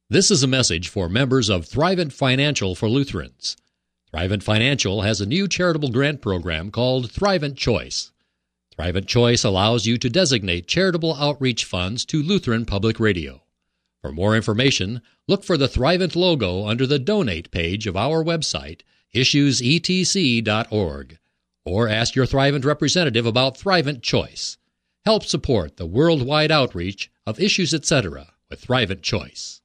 This is a message for members of Thrivent Financial for Lutherans. Thrivent Financial has a new charitable grant program called Thrivent Choice. Thrivent Choice allows you to designate charitable outreach funds to Lutheran Public Radio. For more information, look for the Thrivent logo under the Donate page of our website, issuesetc.org, or ask your Thrivent representative about Thrivent Choice. Help support the worldwide outreach of Issues Etc. with Thrivent Choice.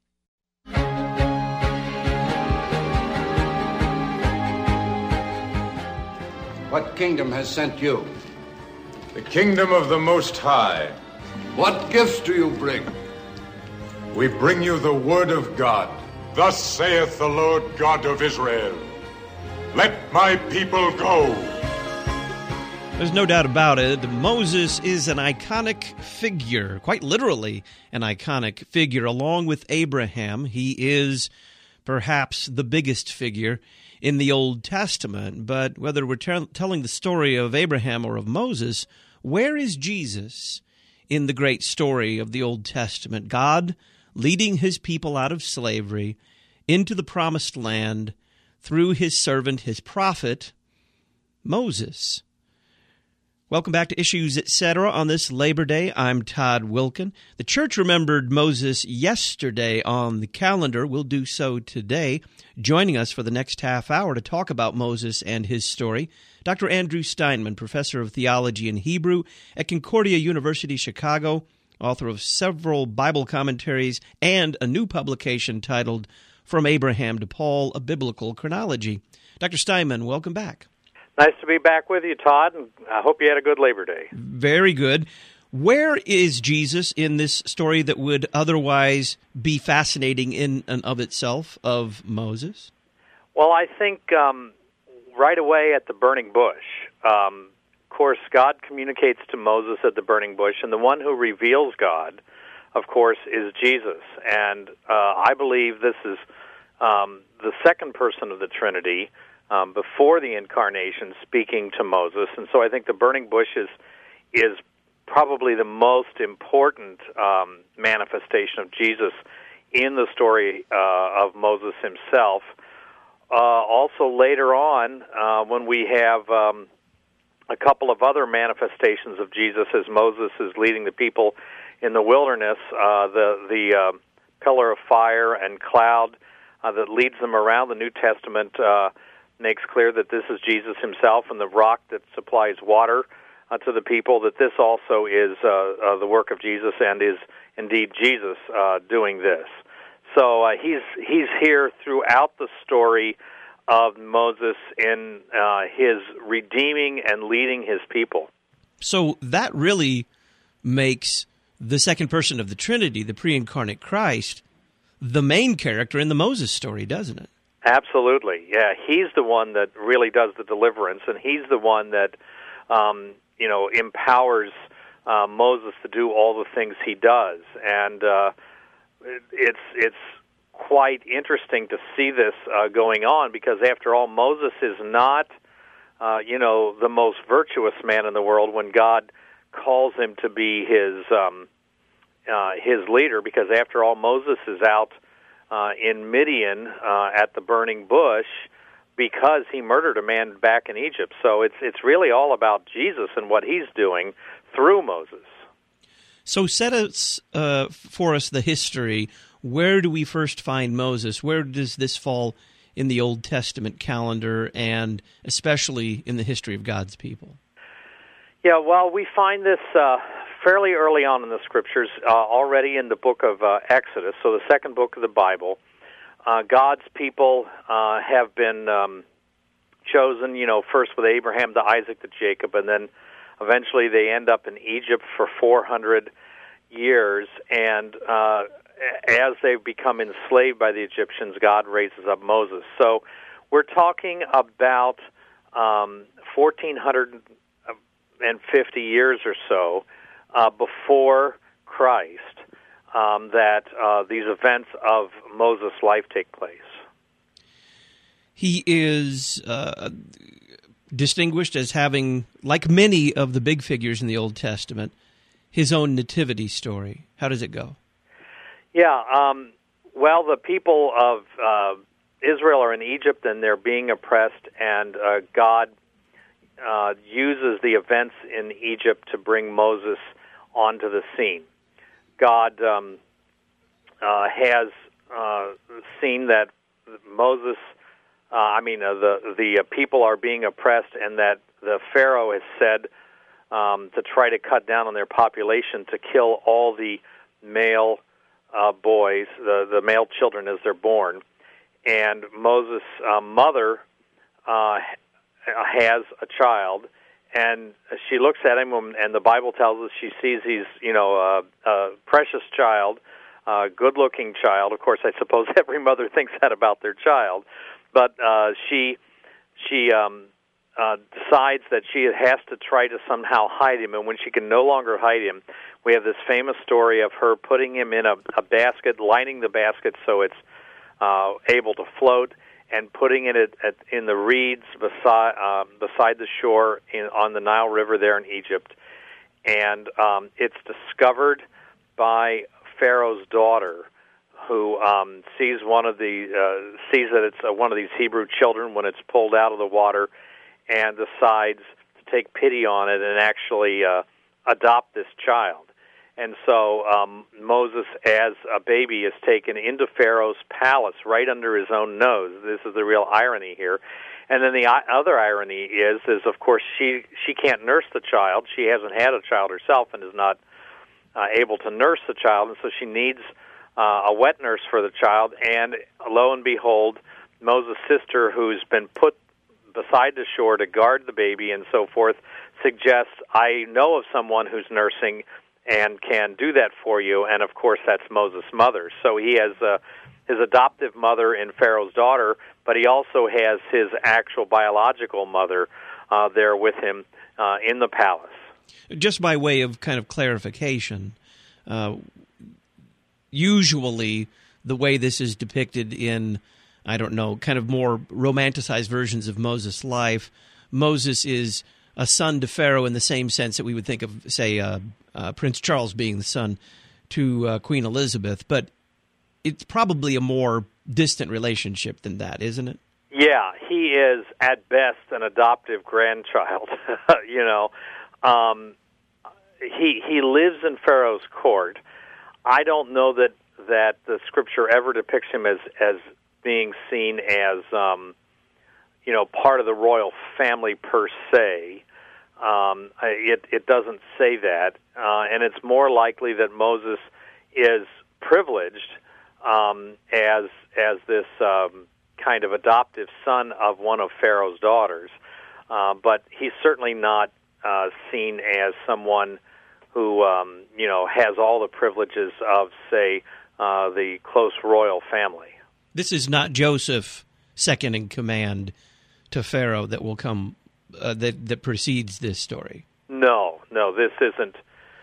What kingdom has sent you? The kingdom of the Most High. What gifts do you bring? We bring you the word of God. Thus saith the Lord God of Israel, let my people go. There's no doubt about it. Moses is an iconic figure, quite literally an iconic figure. Along with Abraham, he is perhaps the biggest figure in the Old Testament. But whether we're telling the story of Abraham or of Moses, where is Jesus in the great story of the Old Testament? God leading his people out of slavery into the promised land through his servant, his prophet, Moses. Welcome back to Issues Etc. on this Labor Day. I'm Todd Wilkin. The church remembered Moses yesterday on the calendar. We'll do so today. Joining us for the next half hour to talk about Moses and his story, Dr. Andrew Steinman, professor of theology and Hebrew at Concordia University, Chicago, author of several Bible commentaries and a new publication titled From Abraham to Paul, A Biblical Chronology. Dr. Steinman, welcome back. Nice to be back with you, Todd, and I hope you had a good Labor Day. Very good. Where is Jesus in this story that would otherwise be fascinating in and of itself of Moses? Well, I think right away at the burning bush. Of course, God communicates to Moses at the burning bush, and the one who reveals God, of course, is Jesus. And I believe this is the second person of the Trinity, before the incarnation, speaking to Moses. And so I think the burning bush is probably the most important manifestation of Jesus in the story of Moses himself. Also later on, when we have a couple of other manifestations of Jesus as Moses is leading the people in the wilderness, the pillar of fire and cloud that leads them around, the New Testament makes clear that this is Jesus himself, and the rock that supplies water to the people, that this also is the work of Jesus and is indeed Jesus doing this. So he's here throughout the story of Moses in his redeeming and leading his people. So that really makes the second person of the Trinity, the pre-incarnate Christ, the main character in the Moses story, doesn't it? Absolutely, yeah. He's the one that really does the deliverance, and he's the one that empowers Moses to do all the things he does. And it's quite interesting to see this going on, because after all, Moses is not the most virtuous man in the world when God calls him to be his leader, because after all, Moses is out in Midian at the burning bush because he murdered a man back in Egypt. So it's really all about Jesus and what he's doing through Moses. So set us for us the history. Where do we first find Moses? Where does this fall in the Old Testament calendar, and especially in the history of God's people? Yeah, well, we find this fairly early on in the Scriptures, already in the book of Exodus, so the second book of the Bible. God's people have been chosen, first with Abraham to Isaac to Jacob, and then eventually they end up in Egypt for 400 years, and as they've become enslaved by the Egyptians, God raises up Moses. So we're talking about 1,450 years or so before Christ that these events of Moses' life take place. He is distinguished as having, like many of the big figures in the Old Testament, his own nativity story. How does it go? Yeah, Well, the people of Israel are in Egypt, and they're being oppressed, and God uses the events in Egypt to bring Moses onto the scene. God has seen that Moses, the people are being oppressed, and that the Pharaoh has said to try to cut down on their population, to kill all the male boys, the male children as they're born. And Moses' mother has a child, and she looks at him, and the Bible tells us she sees he's, a precious child, a good-looking child. Of course, I suppose every mother thinks that about their child, but she decides that she has to try to somehow hide him, and when she can no longer hide him, we have this famous story of her putting him in a basket, lining the basket so it's able to float, and putting it in the reeds beside the shore on the Nile River there in Egypt. And it's discovered by Pharaoh's daughter, who sees that it's one of these Hebrew children when it's pulled out of the water, and decides to take pity on it and actually adopt this child. And so Moses, as a baby, is taken into Pharaoh's palace right under his own nose. This is the real irony here. And then the other irony is of course, she can't nurse the child. She hasn't had a child herself and is not able to nurse the child, and so she needs a wet nurse for the child. And lo and behold, Moses' sister, who's been put beside the shore to guard the baby and so forth, suggests, I know of someone who's nursing and can do that for you, and of course that's Moses' mother. So he has his adoptive mother in Pharaoh's daughter, but he also has his actual biological mother there with him in the palace. Just by way of kind of clarification, usually the way this is depicted in, I don't know, kind of more romanticized versions of Moses' life, Moses is a son to Pharaoh in the same sense that we would think of, say, Prince Charles being the son to Queen Elizabeth, but it's probably a more distant relationship than that, isn't it? Yeah, he is at best an adoptive grandchild. He lives in Pharaoh's court. I don't know that the Scripture ever depicts him as being seen as part of the royal family per se. It doesn't say that, and it's more likely that Moses is privileged as this kind of adoptive son of one of Pharaoh's daughters, but he's certainly not seen as someone who has all the privileges of, say, the close royal family. This is not Joseph, second in command to Pharaoh, that will come that precedes this story. No, this isn't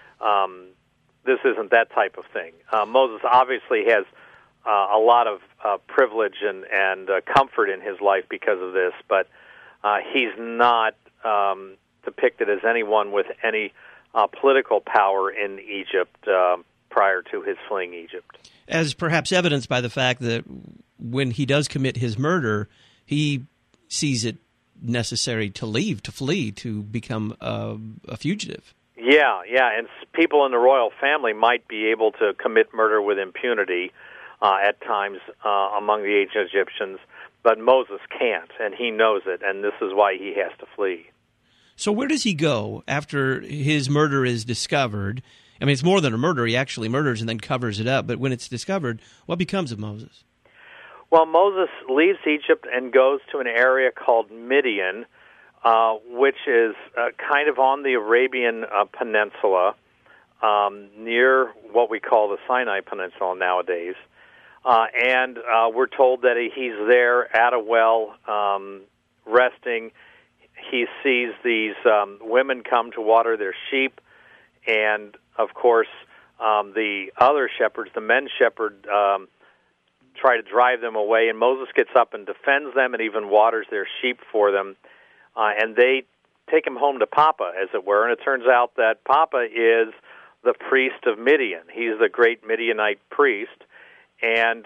that type of thing. Moses obviously has a lot of privilege and comfort in his life because of this, but he's not depicted as anyone with any political power in Egypt prior to his fleeing Egypt. As perhaps evidenced by the fact that when he does commit his murder, he sees it necessary to flee, to become a fugitive. Yeah, and people in the royal family might be able to commit murder with impunity at times among the ancient Egyptians, but Moses can't, and he knows it, and this is why he has to flee. So where does he go after his murder is discovered? I mean, it's more than a murder. He actually murders and then covers it up. But when it's discovered, what becomes of Moses? Well, Moses leaves Egypt and goes to an area called Midian, which is kind of on the Arabian Peninsula, near what we call the Sinai Peninsula nowadays. And we're told that he's there at a well, resting. He sees these women come to water their sheep, and, of course, the other shepherds, the men shepherd, try to drive them away, and Moses gets up and defends them and even waters their sheep for them, and they take him home to Papa, as it were, and it turns out that Papa is the priest of Midian. He's the great Midianite priest, and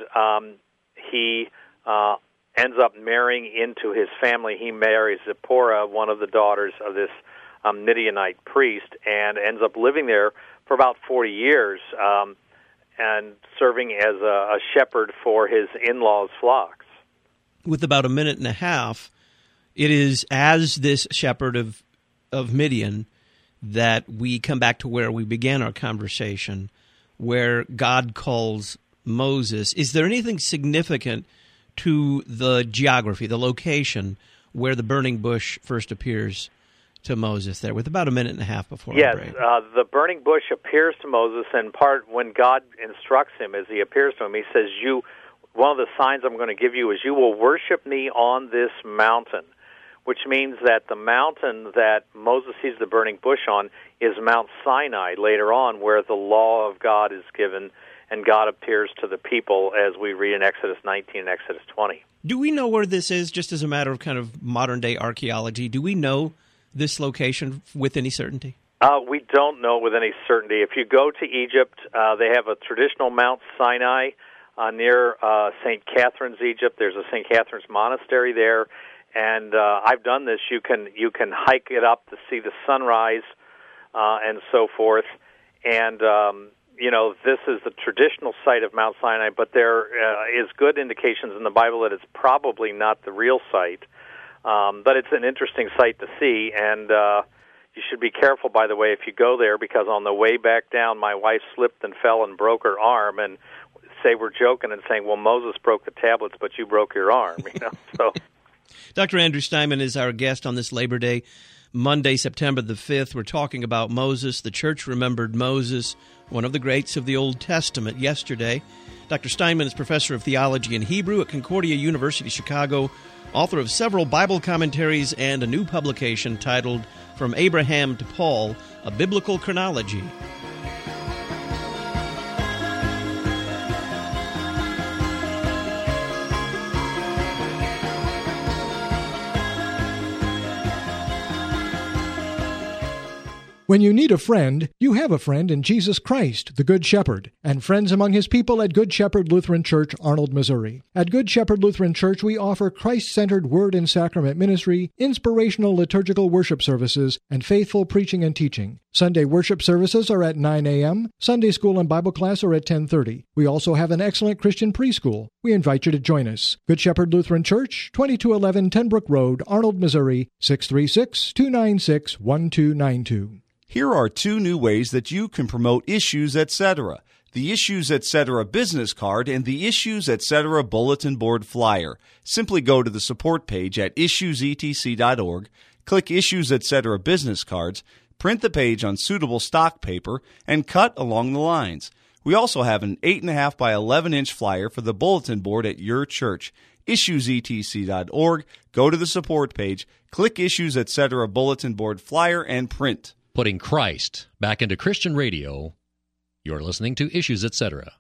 he ends up marrying into his family. He marries Zipporah, one of the daughters of this Midianite priest, and ends up living there for about 40 years and serving as a shepherd for his in-laws' flocks. With about a minute and a half, it is as this shepherd of Midian that we come back to where we began our conversation, where God calls Moses. Is there anything significant to the geography, the location, where the burning bush first appears to Moses there, with about a minute and a half before yes, our break? The burning bush appears to Moses, and when God instructs him as he appears to him, he says, one of the signs I'm going to give you is you will worship me on this mountain, which means that the mountain that Moses sees the burning bush on is Mount Sinai later on, where the law of God is given and God appears to the people, as we read in Exodus 19 and Exodus 20. Do we know where this is, just as a matter of kind of modern-day archaeology? Do we know this location with any certainty? We don't know with any certainty. If you go to Egypt, they have a traditional Mount Sinai near St. Catherine's, Egypt. There's a St. Catherine's monastery there, and I've done this. You can hike it up to see the sunrise and so forth, and this is the traditional site of Mount Sinai, but there is good indications in the Bible that it's probably not the real site. But it's an interesting site to see, and you should be careful, by the way, if you go there, because on the way back down, my wife slipped and fell and broke her arm, and we're joking and saying, well, Moses broke the tablets, but you broke your arm, So, Dr. Andrew Steinman is our guest on this Labor Day, Monday, September the 5th. We're talking about Moses. The church remembered Moses, one of the greats of the Old Testament, yesterday. Dr. Steinman is professor of theology and Hebrew at Concordia University, Chicago, author of several Bible commentaries and a new publication titled From Abraham to Paul, A Biblical Chronology. When you need a friend, you have a friend in Jesus Christ, the Good Shepherd, and friends among his people at Good Shepherd Lutheran Church, Arnold, Missouri. At Good Shepherd Lutheran Church, we offer Christ-centered word and sacrament ministry, inspirational liturgical worship services, and faithful preaching and teaching. Sunday worship services are at 9 a.m., Sunday school and Bible class are at 10:30. We also have an excellent Christian preschool. We invite you to join us. Good Shepherd Lutheran Church, 2211 Tenbrook Road, Arnold, Missouri, 636-296-1292. Here are 2 new ways that you can promote Issues Etc. The Issues Etc. business card and the Issues Etc. bulletin board flyer. Simply go to the support page at issuesetc.org, click Issues Etc. business cards, print the page on suitable stock paper, and cut along the lines. We also have an 8.5 by 11-inch flyer for the bulletin board at your church. Issuesetc.org, go to the support page, click Issues Etc. bulletin board flyer, and print. Putting Christ back into Christian radio. You're listening to Issues Etc.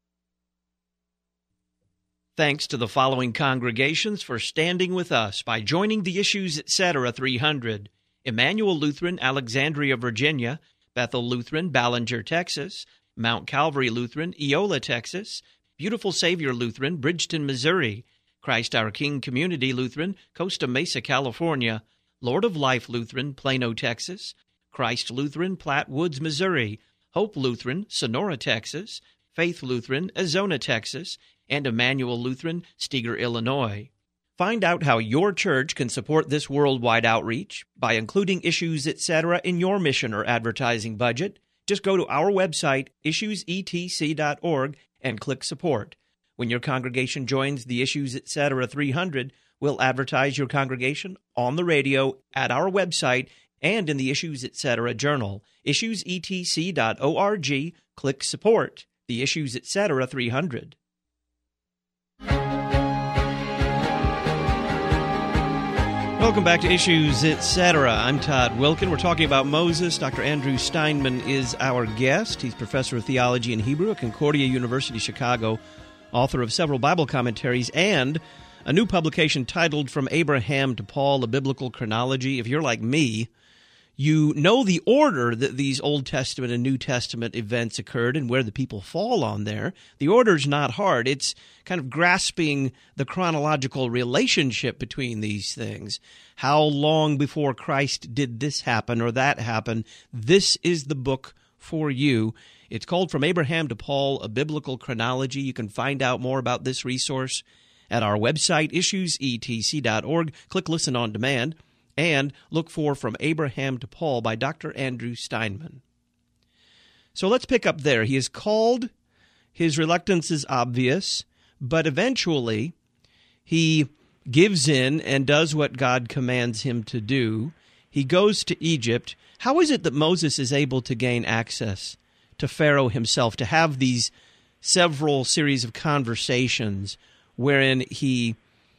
Thanks to the following congregations for standing with us by joining the Issues Etc. 300. Emmanuel Lutheran, Alexandria, Virginia; Bethel Lutheran, Ballinger, Texas; Mount Calvary Lutheran, Eola, Texas; Beautiful Savior Lutheran, Bridgeton, Missouri; Christ Our King Community Lutheran, Costa Mesa, California; Lord of Life Lutheran, Plano, Texas; Christ Lutheran, Platte Woods, Missouri; Hope Lutheran, Sonora, Texas; Faith Lutheran, Azona, Texas; and Emmanuel Lutheran, Steger, Illinois. Find out how your church can support this worldwide outreach by including Issues Etc. in your mission or advertising budget. Just go to our website, issuesetc.org, and click Support. When your congregation joins the Issues Etc. 300, we'll advertise your congregation on the radio, at our website, and in the Issues Etc. journal. issuesetc.org, click Support. The Issues Etc. 300. Welcome back to Issues Etc. I'm Todd Wilkin. We're talking about Moses. Dr. Andrew Steinman is our guest. He's professor of theology and Hebrew at Concordia University, Chicago, author of several Bible commentaries, and a new publication titled From Abraham to Paul, A Biblical Chronology. If you're like me, you know the order that these Old Testament and New Testament events occurred and where the people fall on there. The order's not hard. It's kind of grasping the chronological relationship between these things. How long before Christ did this happen or that happen? This is the book for you. It's called From Abraham to Paul, A Biblical Chronology. You can find out more about this resource at our website, issuesetc.org. Click Listen on Demand. And look for From Abraham to Paul by Dr. Andrew Steinman. So let's pick up there. He is called, his reluctance is obvious, but eventually he gives in and does what God commands him to do. He goes to Egypt. How is it that Moses is able to gain access to Pharaoh himself, to have these several series of conversations wherein he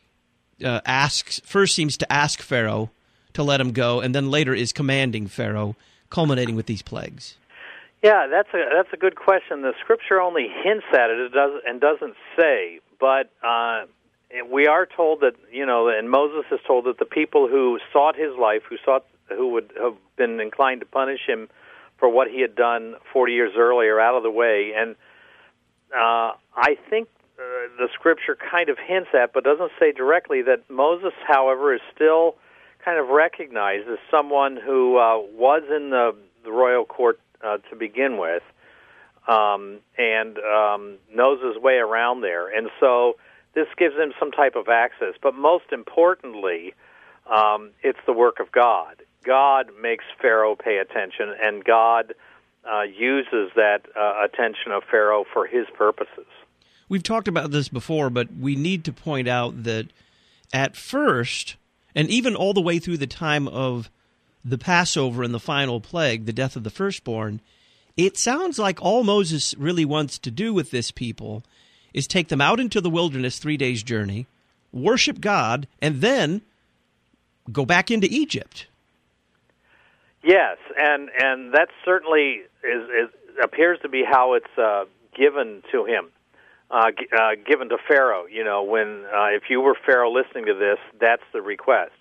first seems to ask Pharaoh to let him go, and then later is commanding Pharaoh, culminating with these plagues? Yeah, that's a good question. The Scripture only hints at it, doesn't say. But we are told that, and Moses is told that the people who sought his life, who would have been inclined to punish him for what he had done 40 years earlier, out of the way. And I think the Scripture kind of hints at, but doesn't say directly, that Moses, however, is still kind of recognized as someone who was in the royal court to begin with, and knows his way around there. And so this gives him some type of access. But most importantly, it's the work of God. God makes Pharaoh pay attention, and God uses that attention of Pharaoh for his purposes. We've talked about this before, but we need to point out that at first, and even all the way through the time of the Passover and the final plague, the death of the firstborn, it sounds like all Moses really wants to do with this people is take them out into the wilderness, 3 days' journey, worship God, and then go back into Egypt. Yes, and that certainly appears to be how it's given to him. Given to Pharaoh, when if you were Pharaoh listening to this, that's the request.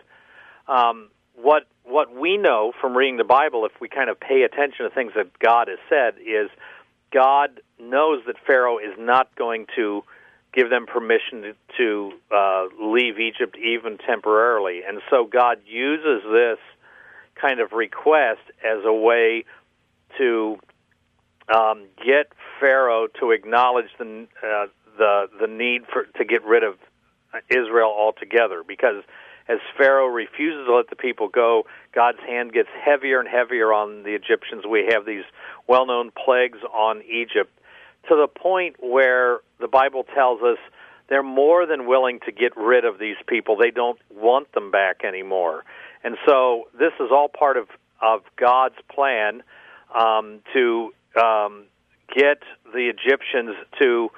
What we know from reading the Bible, if we kind of pay attention to things that God has said, is God knows that Pharaoh is not going to give them permission to leave Egypt even temporarily, and so God uses this kind of request as a way to get Pharaoh to acknowledge the need to get rid of Israel altogether, because as Pharaoh refuses to let the people go, God's hand gets heavier and heavier on the Egyptians. We have these well-known plagues on Egypt, to the point where the Bible tells us they're more than willing to get rid of these people. They don't want them back anymore. And so this is all part of God's plan to get the Egyptians to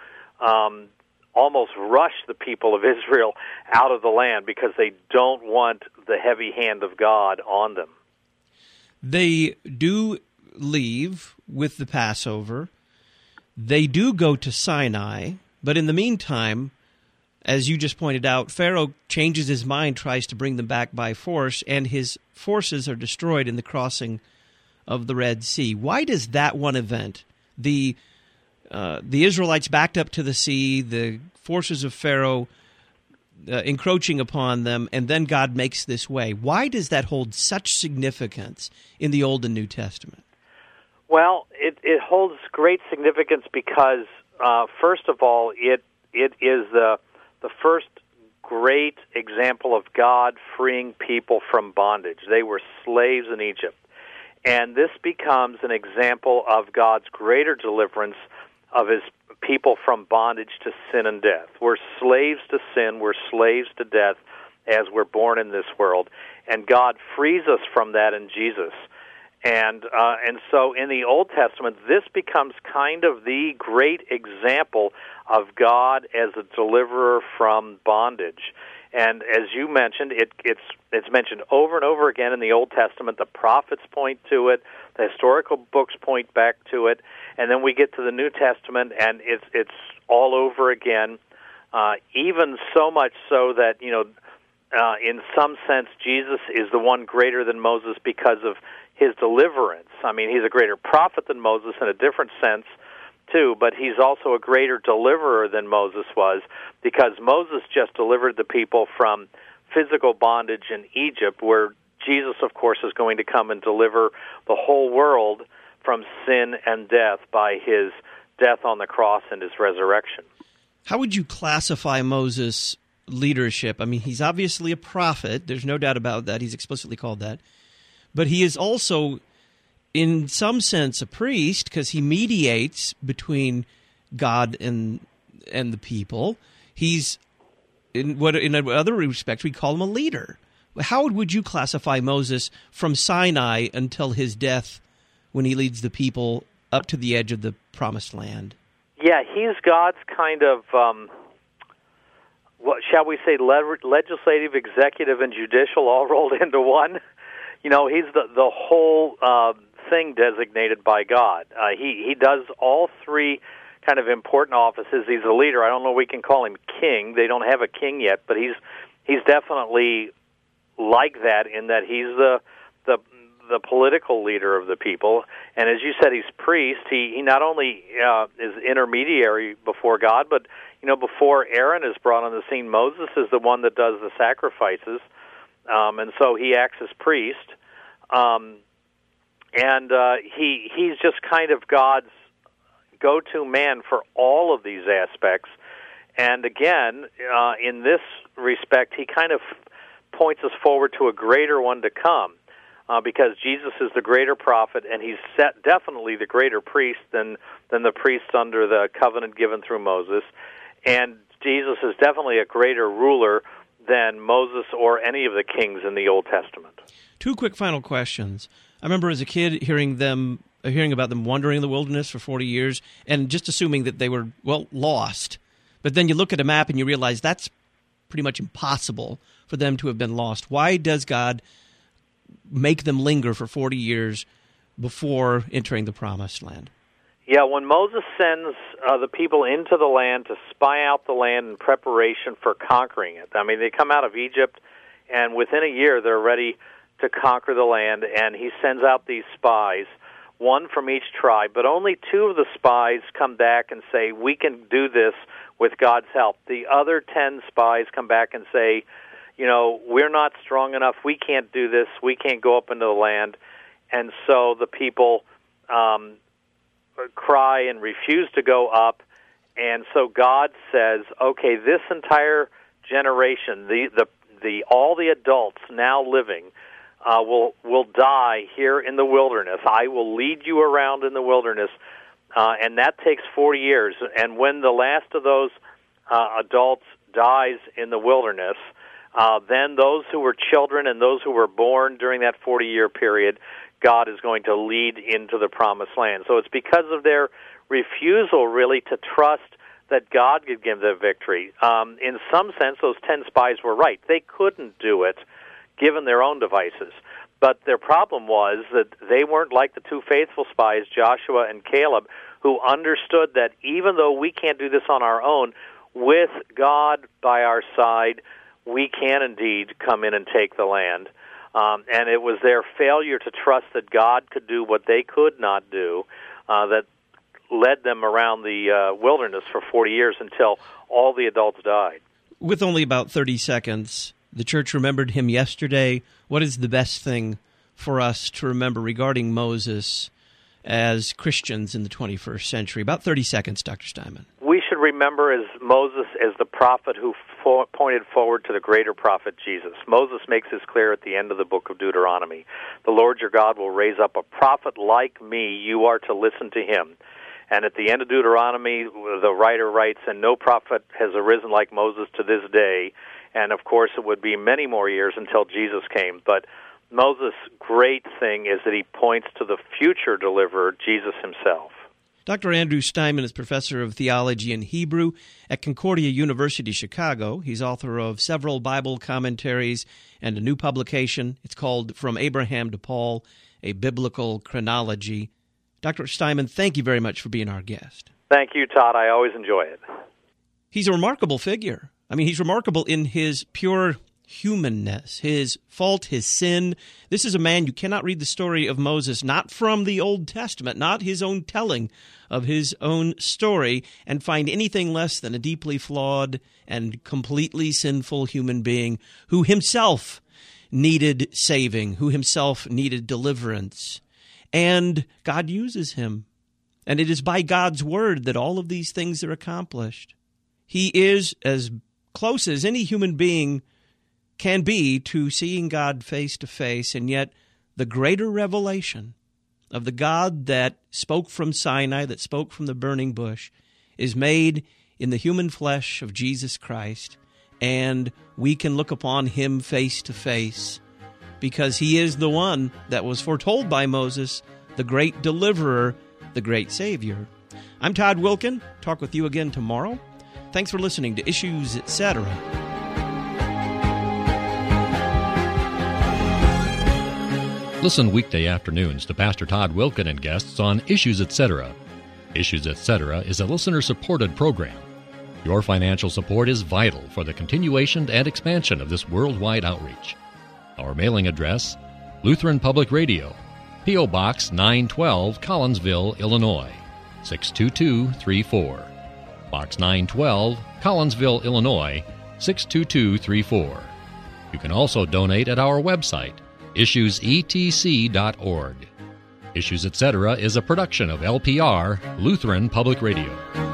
almost rush the people of Israel out of the land, because they don't want the heavy hand of God on them. They do leave with the Passover. They do go to Sinai, but in the meantime, as you just pointed out, Pharaoh changes his mind, tries to bring them back by force, and his forces are destroyed in the crossing of the Red Sea. Why does that one event, the Israelites backed up to the sea, the forces of Pharaoh encroaching upon them, and then God makes this way, why does that hold such significance in the Old and New Testament? Well, it holds great significance because, first of all, it is the first great example of God freeing people from bondage. They were slaves in Egypt. And this becomes an example of God's greater deliverance of his people from bondage to sin and death. We're slaves to sin, we're slaves to death as we're born in this world. And God frees us from that in Jesus. And so in the Old Testament, this becomes kind of the great example of God as a deliverer from bondage. And as you mentioned, it's mentioned over and over again in the Old Testament. The prophets point to it, the historical books point back to it, and then we get to the New Testament, and it's all over again. Even so much so that in some sense, Jesus is the one greater than Moses because of his deliverance. I mean, he's a greater prophet than Moses in a different sense, too, but he's also a greater deliverer than Moses was, because Moses just delivered the people from physical bondage in Egypt, where Jesus, of course, is going to come and deliver the whole world from sin and death by his death on the cross and his resurrection. How would you classify Moses' leadership? I mean, he's obviously a prophet. There's no doubt about that. He's explicitly called that. But he is also, in some sense, a priest, because he mediates between God and the people. He's, in other respects, we call him a leader. How would you classify Moses from Sinai until his death, when he leads the people up to the edge of the Promised Land? Yeah, he's God's kind of, what shall we say, legislative, executive, and judicial all rolled into one. You know, he's the whole thing designated by God. He does all three kind of important offices. He's a leader. I don't know if we can call him king. They don't have a king yet, but he's definitely like that, in that he's the political leader of the people. And as you said, he's priest. He not only is intermediary before God, but before Aaron is brought on the scene, Moses is the one that does the sacrifices, and so he acts as priest. He's just kind of God's go-to man for all of these aspects. And again, in this respect, he kind of points us forward to a greater one to come, because Jesus is the greater prophet, and he's definitely the greater priest than the priests under the covenant given through Moses. And Jesus is definitely a greater ruler than Moses or any of the kings in the Old Testament. Two quick final questions. I remember as a kid hearing about them wandering in the wilderness for 40 years and just assuming that they were, lost. But then you look at a map and you realize that's pretty much impossible for them to have been lost. Why does God make them linger for 40 years before entering the Promised Land? Yeah, when Moses sends the people into the land to spy out the land in preparation for conquering it. I mean, they come out of Egypt, and within a year they're ready to conquer the land, and he sends out these spies, one from each tribe, but only 2 of the spies come back and say, we can do this with God's help. The other 10 spies come back and say, we're not strong enough, we can't do this, we can't go up into the land. And so the people cry and refuse to go up, and so God says, okay, this entire generation, all the adults now living, will die here in the wilderness. I will lead you around in the wilderness, and that takes 40 years. And when the last of those adults dies in the wilderness, then those who were children and those who were born during that 40-year period, God is going to lead into the Promised Land. So it's because of their refusal, really, to trust that God could give them victory. In some sense, those 10 spies were right. They couldn't do it, given their own devices. But their problem was that they weren't like the 2 faithful spies, Joshua and Caleb, who understood that even though we can't do this on our own, with God by our side, we can indeed come in and take the land. And it was their failure to trust that God could do what they could not do that led them around the wilderness for 40 years until all the adults died. With only about 30 seconds, the church remembered him yesterday. What is the best thing for us to remember regarding Moses as Christians in the 21st century? About 30 seconds, Dr. Steinman. We should remember Moses as the prophet who pointed forward to the greater prophet Jesus. Moses makes this clear at the end of the book of Deuteronomy. The Lord your God will raise up a prophet like me. You are to listen to him. And at the end of Deuteronomy, the writer writes, and no prophet has arisen like Moses to this day. And, of course, it would be many more years until Jesus came. But Moses' great thing is that he points to the future deliverer, Jesus himself. Dr. Andrew Steinman is professor of theology and Hebrew at Concordia University, Chicago. He's author of several Bible commentaries and a new publication. It's called From Abraham to Paul, A Biblical Chronology. Dr. Steinman, thank you very much for being our guest. Thank you, Todd. I always enjoy it. He's a remarkable figure. I mean, he's remarkable in his pure humanness, his fault, his sin. This is a man, you cannot read the story of Moses, not from the Old Testament, not his own telling of his own story, and find anything less than a deeply flawed and completely sinful human being who himself needed saving, who himself needed deliverance. And God uses him. And it is by God's word that all of these things are accomplished. He is as close as any human being can be to seeing God face to face, and yet the greater revelation of the God that spoke from Sinai, that spoke from the burning bush, is made in the human flesh of Jesus Christ, and we can look upon him face to face because he is the one that was foretold by Moses, the great deliverer, the great Savior. I'm Todd Wilken. Talk with you again tomorrow. Thanks for listening to Issues, Etc. Listen weekday afternoons to Pastor Todd Wilken and guests on Issues, Etc. Issues, Etc. is a listener-supported program. Your financial support is vital for the continuation and expansion of this worldwide outreach. Our mailing address, Lutheran Public Radio, P.O. Box 912, Collinsville, Illinois, 62234. Box 912, Collinsville, Illinois, 62234. You can also donate at our website, issuesetc.org. Issues, Etc. is a production of LPR, Lutheran Public Radio.